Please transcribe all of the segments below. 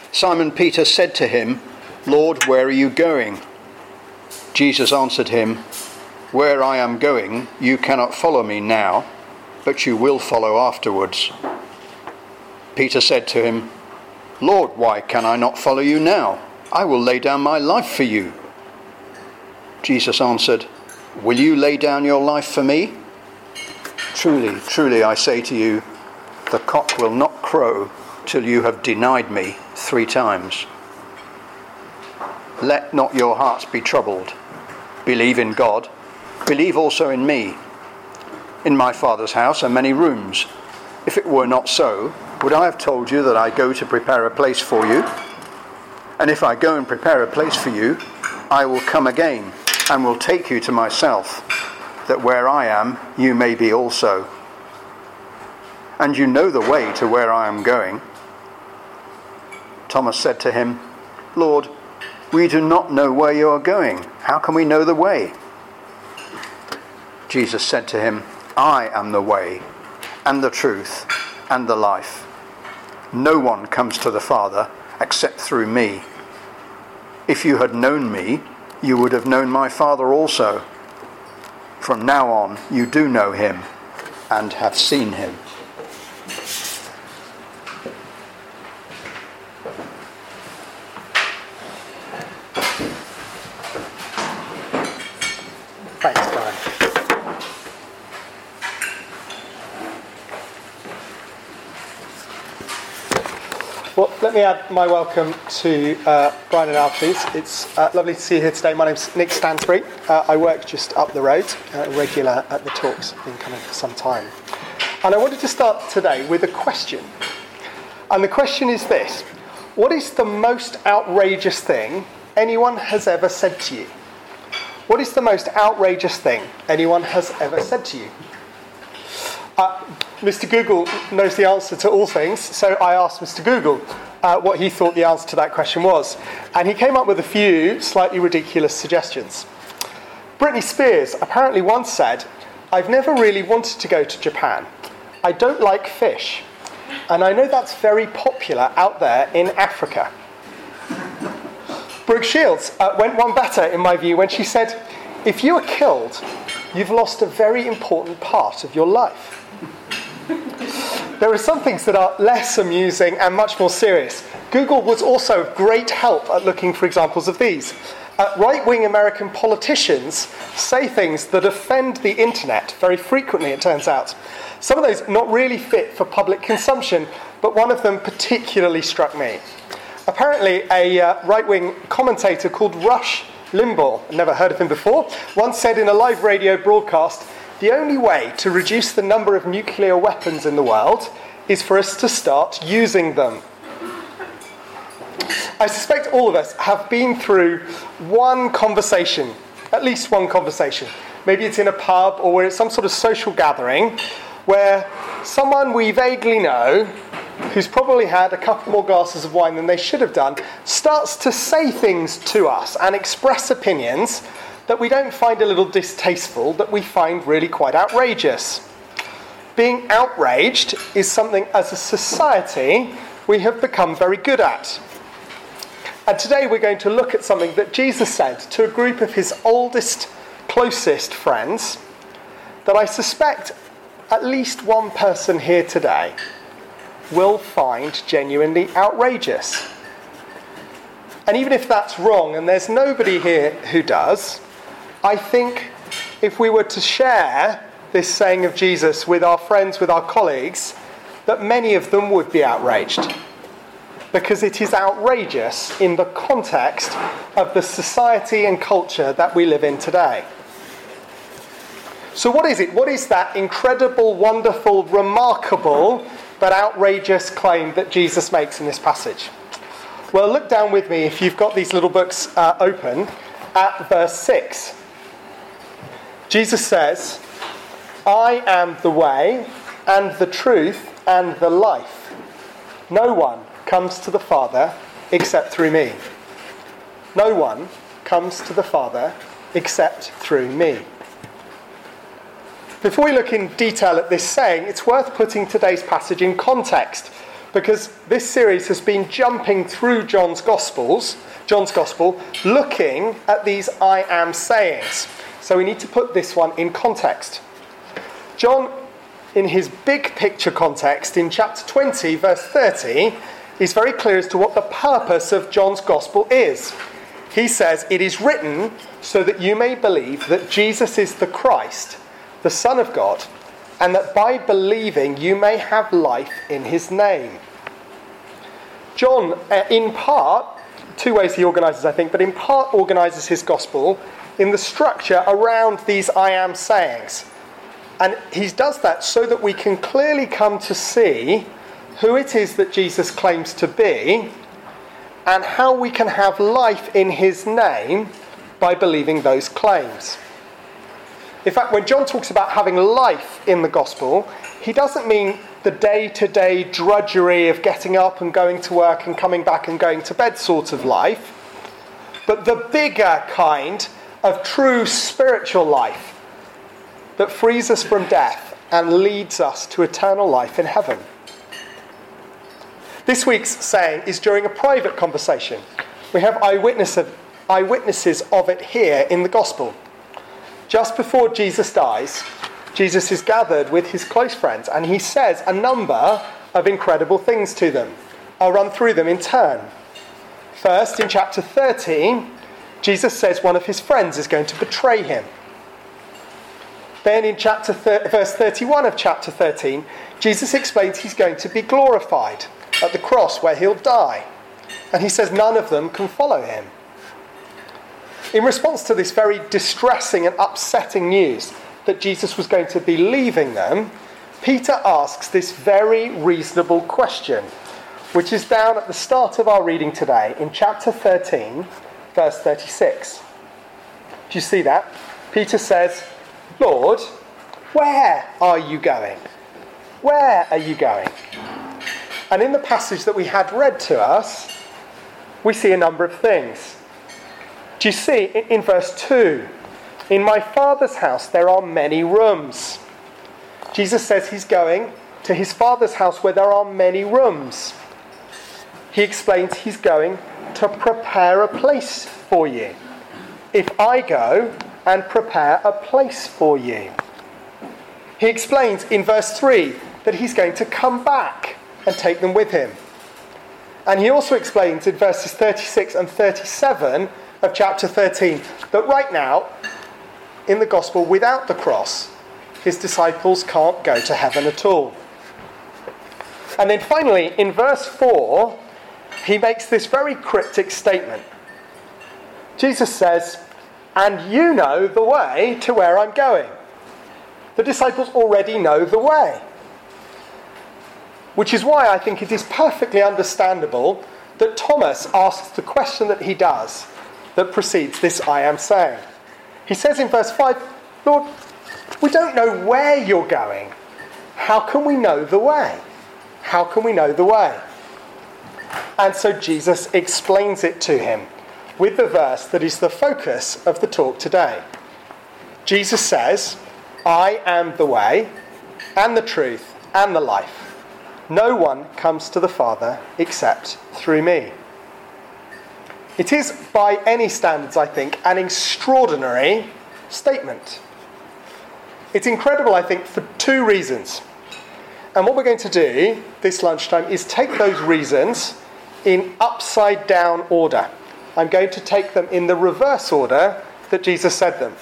Simon Peter said to him, "Lord, where are you going?" Jesus answered him, "Where I am going, you cannot follow me now, but you will follow afterwards." Peter said to him, "Lord, why can I not follow you now? I will lay down my life for you." Jesus answered, "Will you lay down your life for me? Truly, truly, I say to you, the cock will not crow till you have denied me 3 times. Let not your hearts be troubled. Believe in God. Believe also in me. In my Father's house are many rooms. If it were not so, would I have told you that I go to prepare a place for you? And if I go and prepare a place for you, I will come again and will take you to myself, that where I am, you may be also. And you know the way to where I am going." Thomas said to him, "Lord, we do not know where you are going. How can we know the way?" Jesus said to him, "I am the way and the truth and the life. No one comes to the Father except through me. If you had known me, you would have known my Father also. From now on, you do know him and have seen him." Thanks, Brian. Well, let me add my welcome to Brian and Al, please. It's lovely to see you here today. My name's Nick Stansbury. I work just up the road, regular at the talks, been coming for some time. And I wanted to start today with a question. And the question is this: what is the most outrageous thing anyone has ever said to you? What is the most outrageous thing anyone has ever said to you? Mr. Google knows the answer to all things, so I asked Mr. Google what he thought the answer to that question was. And he came up with a few slightly ridiculous suggestions. Britney Spears apparently once said, "I've never really wanted to go to Japan. I don't like fish. And I know that's very popular out there in Africa." Brooke Shields went one better, in my view, when she said, "If you are killed, you've lost a very important part of your life." There are some things that are less amusing and much more serious. Google was also of great help at looking for examples of these. Right-wing American politicians say things that offend the internet very frequently, it turns out. Some of those not really fit for public consumption, but one of them particularly struck me. Apparently, a right-wing commentator called Rush Limbaugh, I've never heard of him before, once said in a live radio broadcast, "The only way to reduce the number of nuclear weapons in the world is for us to start using them." I suspect all of us have been through one conversation, at least one conversation. Maybe it's in a pub or it's some sort of social gathering where someone we vaguely know, who's probably had a couple more glasses of wine than they should have done, starts to say things to us and express opinions that we don't find a little distasteful, that we find really quite outrageous. Being outraged is something as a society we have become very good at. And today we're going to look at something that Jesus said to a group of his oldest, closest friends that I suspect at least one person here today will find genuinely outrageous. And even if that's wrong, and there's nobody here who does, I think if we were to share this saying of Jesus with our friends, with our colleagues, that many of them would be outraged. Because it is outrageous in the context of the society and culture that we live in today. So what is it? What is that incredible, wonderful, remarkable, but outrageous claim that Jesus makes in this passage? Well, look down with me, if you've got these little books open, at verse 6. Jesus says, "I am the way and the truth and the life. No one comes to the Father except through me." No one comes to the Father except through me. Before we look in detail at this saying, it's worth putting today's passage in context, because this series has been jumping through John's Gospel, looking at these I am sayings. So we need to put this one in context. John, in his big picture context, in chapter 20, verse 30, is very clear as to what the purpose of John's Gospel is. He says, "It is written so that you may believe that Jesus is the Christ, the Son of God, and that by believing you may have life in his name." John, in part, two ways he organises, I think, but in part organises his Gospel in the structure around these I am sayings. And he does that so that we can clearly come to see who it is that Jesus claims to be and how we can have life in his name by believing those claims. In fact, when John talks about having life in the gospel, he doesn't mean the day-to-day drudgery of getting up and going to work and coming back and going to bed sort of life, but the bigger kind of true spiritual life that frees us from death and leads us to eternal life in heaven. This week's saying is during a private conversation. We have eyewitnesses of it here in the gospel. Just before Jesus dies, Jesus is gathered with his close friends and he says a number of incredible things to them. I'll run through them in turn. First, in chapter 13, Jesus says one of his friends is going to betray him. Then in verse 31 of chapter 13, Jesus explains he's going to be glorified at the cross where he'll die. And he says none of them can follow him. In response to this very distressing and upsetting news that Jesus was going to be leaving them, Peter asks this very reasonable question, which is down at the start of our reading today in chapter 13, verse 36. Do you see that? Peter says, "Lord, where are you going? Where are you going?" And in the passage that we had read to us, we see a number of things. Do you see in verse 2, "In my Father's house there are many rooms." Jesus says he's going to his Father's house where there are many rooms. He explains he's going to prepare a place for you. If I go and prepare a place for you. He explains in verse 3 that he's going to come back and take them with him. And he also explains in verses 36 and 37 of chapter 13 that right now, in the gospel, without the cross, his disciples can't go to heaven at all. And then finally, in verse 4, he makes this very cryptic statement. Jesus says, "And you know the way to where I'm going." The disciples already know the way. Which is why I think it is perfectly understandable that Thomas asks the question that he does that precedes this I am saying. He says in verse 5, "Lord, we don't know where you're going. How can we know the way? How can we know the way?" And so Jesus explains it to him with the verse that is the focus of the talk today. Jesus says, "I am the way and the truth and the life. No one comes to the Father except through me." It is, by any standards, I think, an extraordinary statement. It's incredible, I think, for two reasons. And what we're going to do this lunchtime is take those reasons in upside down order. I'm going to take them in the reverse order that Jesus said them.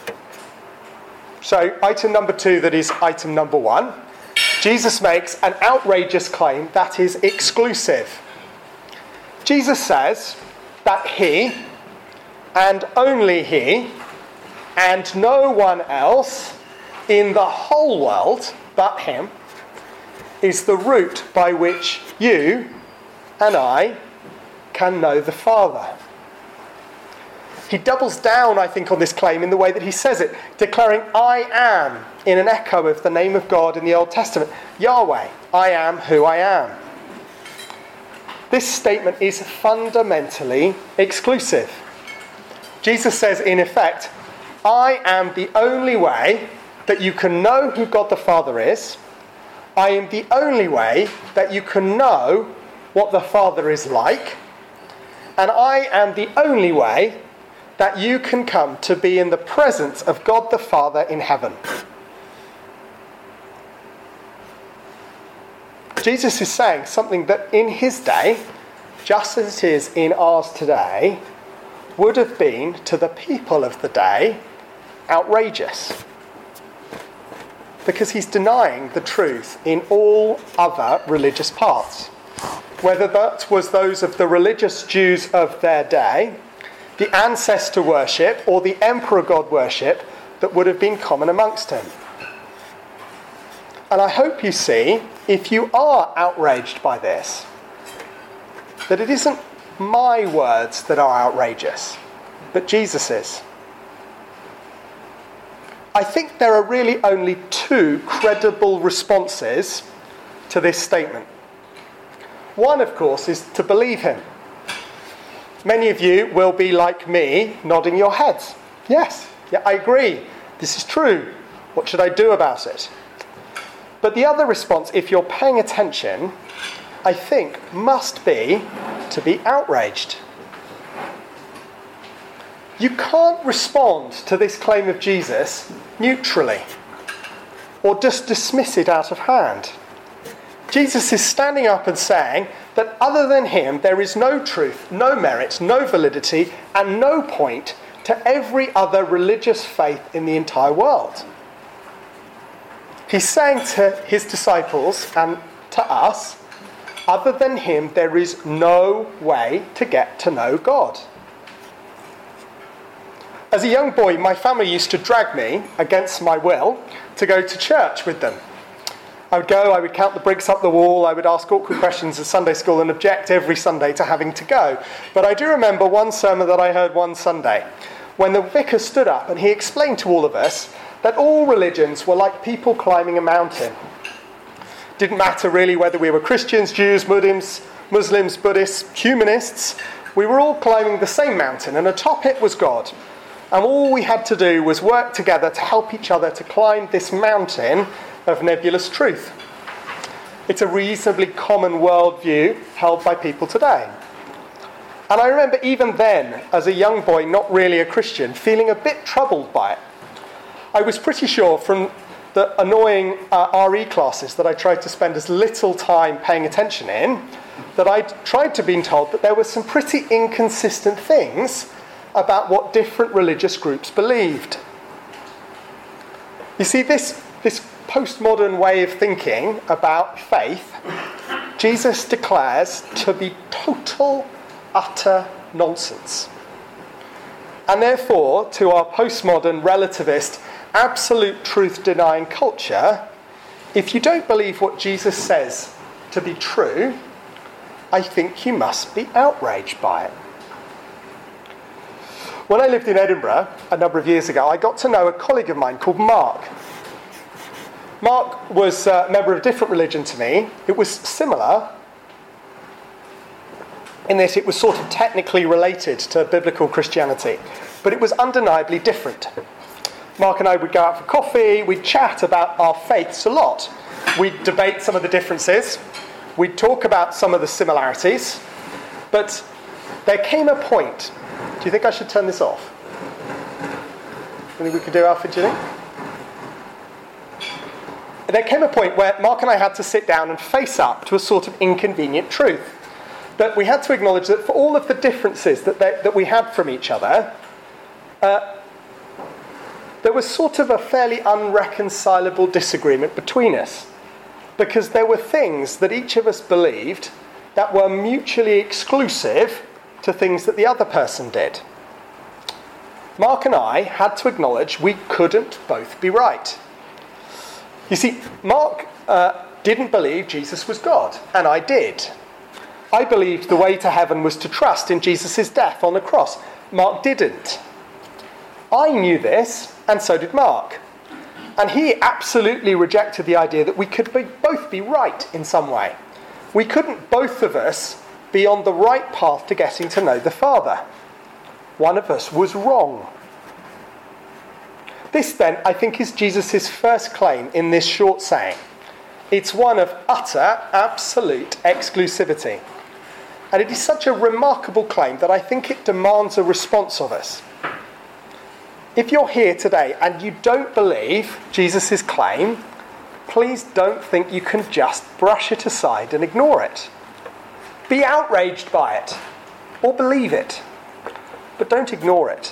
So item number 2, that is item number 1. Jesus makes an outrageous claim that is exclusive. Jesus says that he, and only he, and no one else in the whole world but him, is the route by which you and I can know the Father. He doubles down, I think, on this claim in the way that he says it, declaring, "I am," in an echo of the name of God in the Old Testament. Yahweh, I am who I am. This statement is fundamentally exclusive. Jesus says, in effect, I am the only way that you can know who God the Father is. I am the only way that you can know what the Father is like, and I am the only way that you can come to be in the presence of God the Father in heaven. Jesus is saying something that in his day, just as it is in ours today, would have been to the people of the day outrageous. Because he's denying the truth in all other religious paths. Whether that was those of the religious Jews of their day, the ancestor worship, or the emperor god worship that would have been common amongst him. And I hope you see, if you are outraged by this, that it isn't my words that are outrageous, but Jesus's. I think there are really only two credible responses to this statement. One, of course, is to believe him. Many of you will be like me, nodding your heads. Yes, yeah, I agree. This is true. What should I do about it? But the other response, if you're paying attention, I think must be to be outraged. You can't respond to this claim of Jesus neutrally or just dismiss it out of hand. Jesus is standing up and saying that other than him there is no truth, no merit, no validity, and no point to every other religious faith in the entire world. He's saying to his disciples and to us, other than him there is no way to get to know God. As a young boy, my family used to drag me, against my will, to go to church with them. I would go, I would count the bricks up the wall, I would ask awkward questions at Sunday school and object every Sunday to having to go. But I do remember one sermon that I heard one Sunday, when the vicar stood up and he explained to all of us that all religions were like people climbing a mountain. Didn't matter really whether we were Christians, Jews, Muslims, Buddhists, humanists. We were all climbing the same mountain, and atop it was God. And all we had to do was work together to help each other to climb this mountain of nebulous truth. It's a reasonably common worldview held by people today. And I remember even then, as a young boy, not really a Christian, feeling a bit troubled by it. I was pretty sure from the annoying RE classes that I tried to spend as little time paying attention in, that I tried to be told that there were some pretty inconsistent things about what different religious groups believed. You see, this postmodern way of thinking about faith, Jesus declares to be total, utter nonsense. And therefore, to our postmodern, relativist, absolute truth-denying culture, if you don't believe what Jesus says to be true, I think you must be outraged by it. When I lived in Edinburgh a number of years ago, I got to know a colleague of mine called Mark. Mark was a member of a different religion to me. It was similar in that it was sort of technically related to biblical Christianity, but it was undeniably different. Mark and I would go out for coffee, we'd chat about our faiths a lot. We'd debate some of the differences, we'd talk about some of the similarities, but there came a point. Do you think I should turn this off? Do you think we could do Alfred, do you think? There came a point where Mark and I had to sit down and face up to a sort of inconvenient truth. That we had to acknowledge that for all of the differences that we had from each other, there was sort of a fairly unreconcilable disagreement between us. Because there were things that each of us believed that were mutually exclusive to things that the other person did. Mark and I had to acknowledge we couldn't both be right. You see, Mark didn't believe Jesus was God, and I did. I believed the way to heaven was to trust in Jesus' death on the cross. Mark didn't. I knew this, and so did Mark. And he absolutely rejected the idea that we could both be right in some way. We couldn't, both of us, be on the right path to getting to know the Father. One of us was wrong. This, then, I think, is Jesus' first claim in this short saying. It's one of utter, absolute exclusivity. And it is such a remarkable claim that I think it demands a response of us. If you're here today and you don't believe Jesus' claim, please don't think you can just brush it aside and ignore it. Be outraged by it, or believe it, but don't ignore it.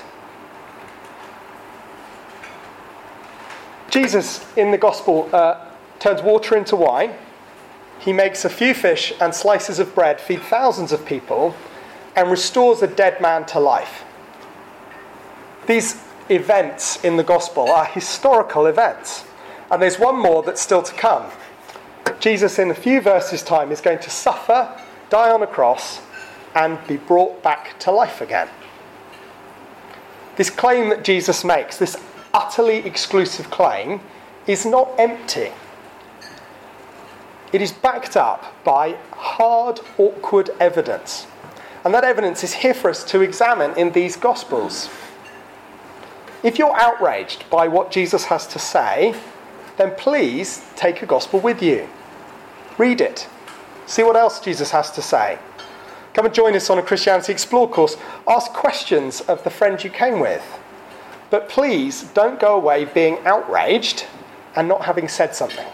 Jesus, in the Gospel, turns water into wine. He makes a few fish and slices of bread feed thousands of people and restores a dead man to life. These events in the Gospel are historical events. And there's one more that's still to come. Jesus, in a few verses' time, is going to suffer, die on a cross, and be brought back to life again. This claim that Jesus makes, this utterly exclusive claim, is not empty. It is backed up by hard, awkward evidence. And that evidence is here for us to examine in these Gospels. If you're outraged by what Jesus has to say, then please take a Gospel with you. Read it. See what else Jesus has to say. Come and join us on a Christianity Explore course. Ask questions of the friend you came with. But please don't go away being outraged and not having said something.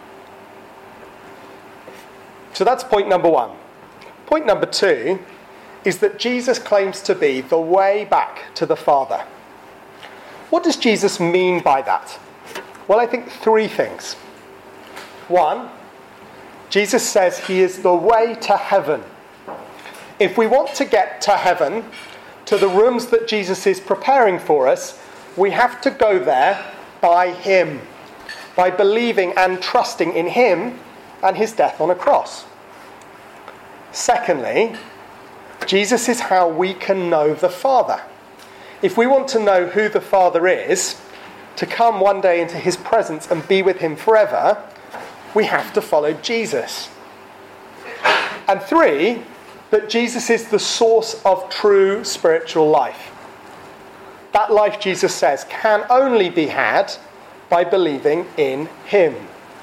So that's point number one. Point number two is that Jesus claims to be the way back to the Father. What does Jesus mean by that? Well, I think three things. One, Jesus says he is the way to heaven. If we want to get to heaven, to the rooms that Jesus is preparing for us, we have to go there by him, by believing and trusting in him and his death on a cross. Secondly, Jesus is how we can know the Father. If we want to know who the Father is, to come one day into his presence and be with him forever, we have to follow Jesus. And three, that Jesus is the source of true spiritual life. That life, Jesus says, can only be had by believing in him.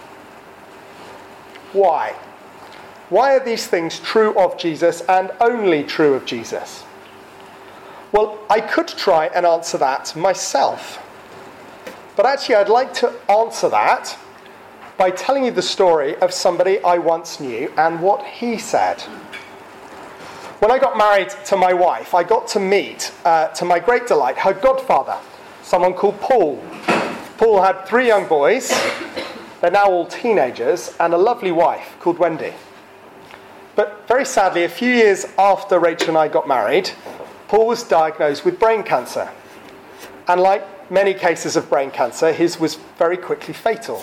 Why? Why are these things true of Jesus and only true of Jesus? Well, I could try and answer that myself. But actually, I'd like to answer that by telling you the story of somebody I once knew and what he said. When I got married to my wife, I got to meet, to my great delight, her godfather, someone called Paul. Paul had 3 young boys, they're now all teenagers, and a lovely wife called Wendy. But very sadly, a few years after Rachel and I got married, Paul was diagnosed with brain cancer. And like many cases of brain cancer, his was very quickly fatal.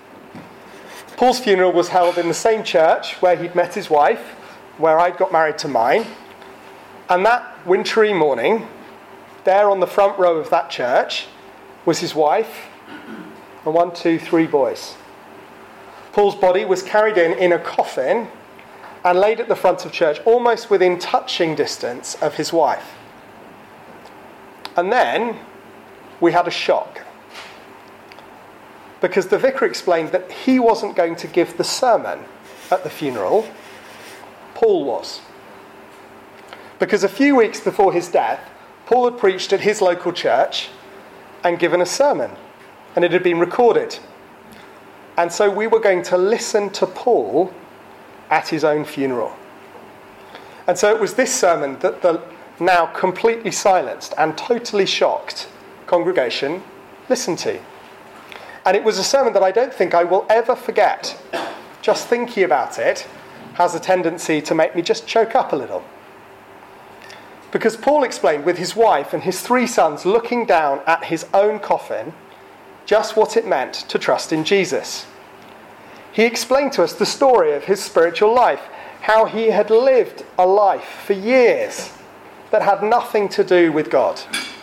Paul's funeral was held in the same church where he'd met his wife, where I'd got married to mine. And that wintry morning, there on the front row of that church, was his wife and 3 boys. Paul's body was carried in a coffin and laid at the front of church, almost within touching distance of his wife. And then we had a shock, because the vicar explained that he wasn't going to give the sermon at the funeral, Paul was. Because a few weeks before his death, Paul had preached at his local church and given a sermon, and it had been recorded. And so we were going to listen to Paul at his own funeral. And so it was this sermon that the now completely silenced and totally shocked congregation listened to. And it was a sermon that I don't think I will ever forget. Just thinking about it has a tendency to make me just choke up a little. Because Paul explained with his wife and his 3 sons looking down at his own coffin just what it meant to trust in Jesus. He explained to us the story of his spiritual life, how he had lived a life for years that had nothing to do with God.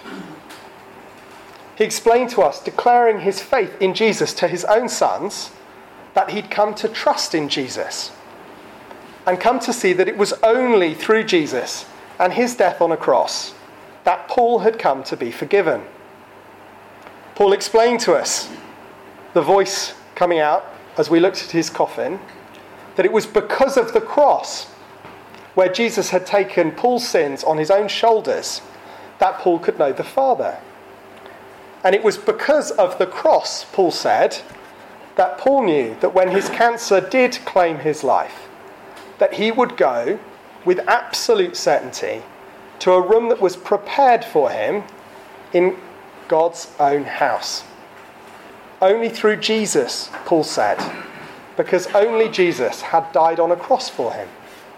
He explained to us, declaring his faith in Jesus to his own sons, that he'd come to trust in Jesus and come to see that it was only through Jesus and his death on a cross that Paul had come to be forgiven. Paul explained to us, the voice coming out as we looked at his coffin, that it was because of the cross where Jesus had taken Paul's sins on his own shoulders, that Paul could know the Father. And it was because of the cross, Paul said, that Paul knew that when his cancer did claim his life, that he would go with absolute certainty to a room that was prepared for him in God's own house. Only through Jesus, Paul said, because only Jesus had died on a cross for him.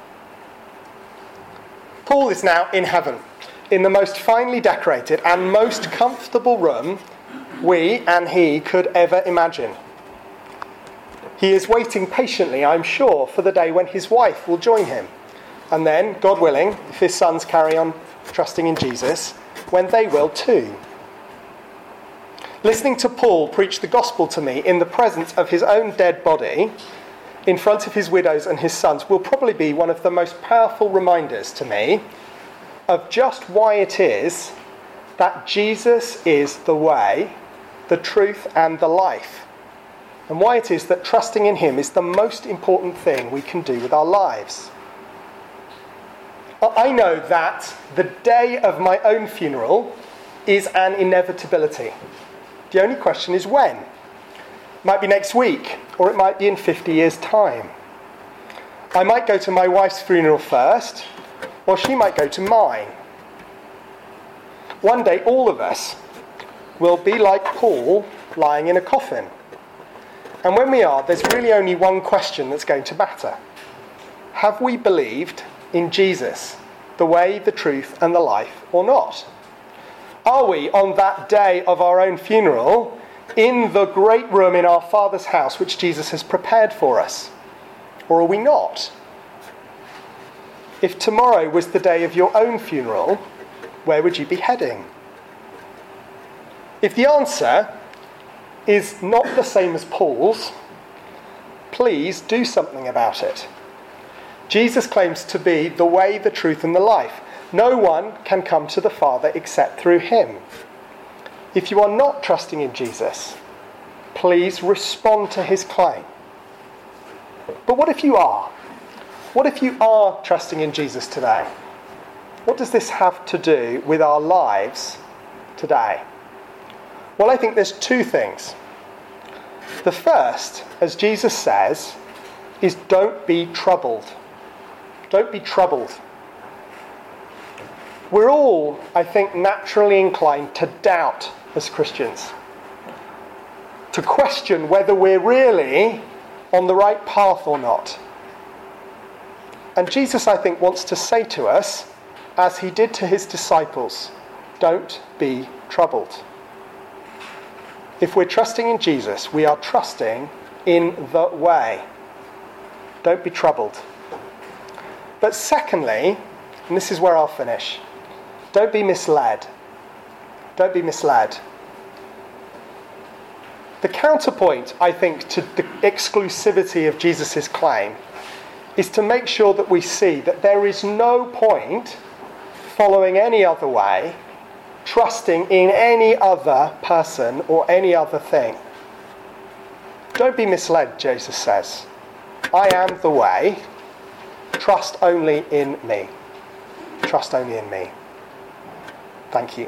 Paul is now in heaven, in the most finely decorated and most comfortable room we and he could ever imagine. He is waiting patiently, I'm sure, for the day when his wife will join him. And then, God willing, if his sons carry on trusting in Jesus, when they will too. Listening to Paul preach the gospel to me in the presence of his own dead body, in front of his widows and his sons, will probably be one of the most powerful reminders to me of just why it is that Jesus is the way, the truth, and the life. And why it is that trusting in him is the most important thing we can do with our lives. I know that the day of my own funeral is an inevitability. The only question is when. It might be next week, or it might be in 50 years' time. I might go to my wife's funeral first, or she might go to mine. One day, all of us will be like Paul, lying in a coffin. And when we are, there's really only one question that's going to matter. Have we believed in Jesus, the way, the truth, and the life, or not? Are we, on that day of our own funeral, in the great room in our Father's house which Jesus has prepared for us? Or are we not? If tomorrow was the day of your own funeral, where would you be heading? If the answer is not the same as Paul's, please do something about it. Jesus claims to be the way, the truth, and the life. No one can come to the Father except through him. If you are not trusting in Jesus, please respond to his claim. But what if you are? What if you are trusting in Jesus today? What does this have to do with our lives today? Well, I think there's two things. The first, as Jesus says, is don't be troubled. Don't be troubled. We're all, I think, naturally inclined to doubt as Christians. To question whether we're really on the right path or not. And Jesus, I think, wants to say to us, as he did to his disciples, don't be troubled. If we're trusting in Jesus, we are trusting in the way. Don't be troubled. But secondly, and this is where I'll finish, don't be misled. Don't be misled. The counterpoint, I think, to the exclusivity of Jesus' claim is to make sure that we see that there is no point following any other way, trusting in any other person or any other thing. Don't be misled, Jesus says. I am the way. Trust only in me. Trust only in me. Thank you.